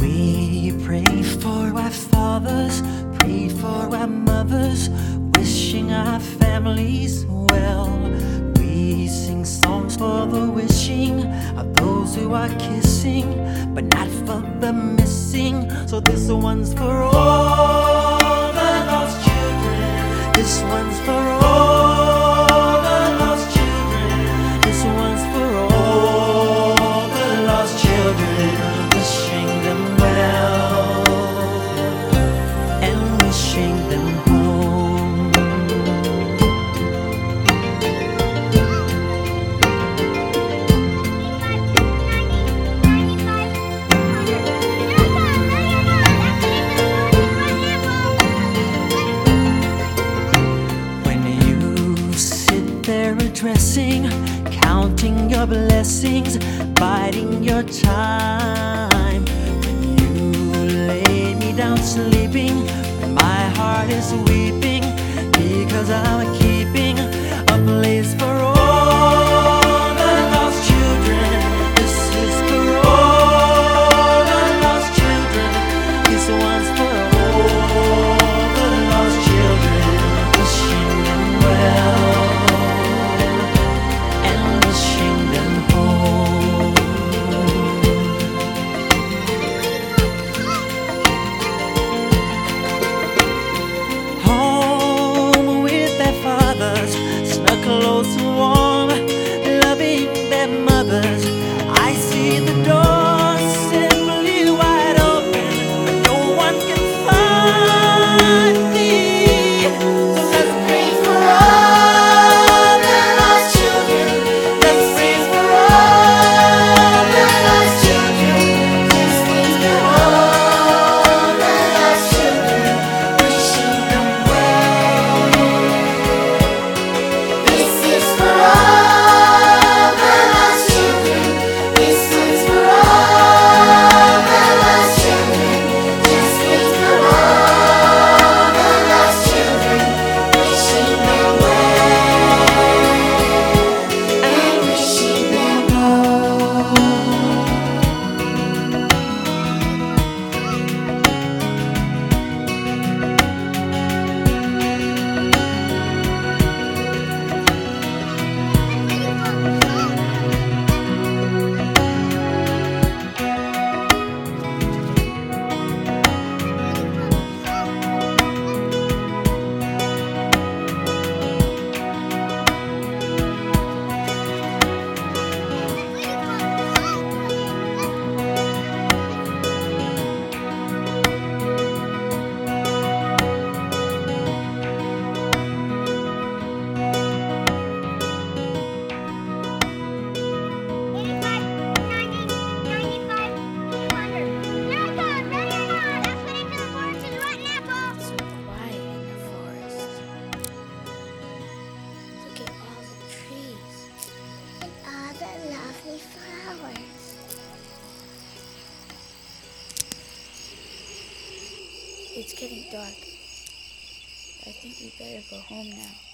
We pray for our fathers, pray for our mothers, wishing our families well. We sing songs for the wishing of those who are kissing, but not for the missing. So this one's for all the lost children. This one's for all the lost children. This one's for all the lost children. Wishing them well and wishing them home. When you sit there addressing, counting your blessings, biding your time, when you lay me down sleeping, when my heart is weeping, because I'm keeping a place for all the lost children. This is for all the lost children. This one's for all the lost children. Wishing them well and wishing them home. Home with their fathers, snug, close, warm, loving their mothers. I see the door simply wide open, but no one can find me. So let's pray for all the lost children. Let's pray for all the lost children. Let's pray for all the lost children. Wishing them well. This is for all the lost children. This is for all the lost children. Just wait for all the lost children. Wishing them well and wishing them home. Quiet in the forest. Look at all the trees and all the lovely flowers. It's getting dark. I think we better go home now.